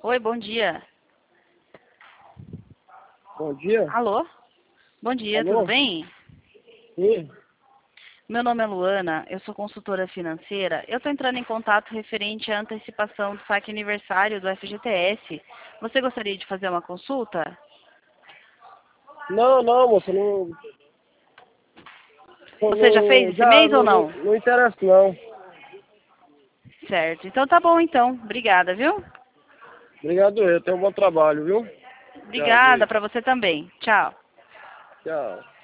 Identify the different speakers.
Speaker 1: Oi, bom dia.
Speaker 2: Bom dia.
Speaker 1: Alô? Bom dia, tudo
Speaker 2: Alô?
Speaker 1: bem?
Speaker 2: Sim.
Speaker 1: Meu nome é Luana, eu sou consultora financeira. Eu estou entrando em contato referente à antecipação do saque aniversário do FGTS. Você gostaria de fazer uma consulta?
Speaker 2: Não, não, moça, não,
Speaker 1: Você já fez esse
Speaker 2: já
Speaker 1: mês ou
Speaker 2: não,
Speaker 1: não?
Speaker 2: não interessa não.
Speaker 1: Certo, então tá bom então. Obrigada, viu?
Speaker 2: Obrigado, eu tenho um bom trabalho, viu? Tchau,
Speaker 1: Obrigada
Speaker 2: beijo.
Speaker 1: para você também. Tchau.
Speaker 2: Tchau.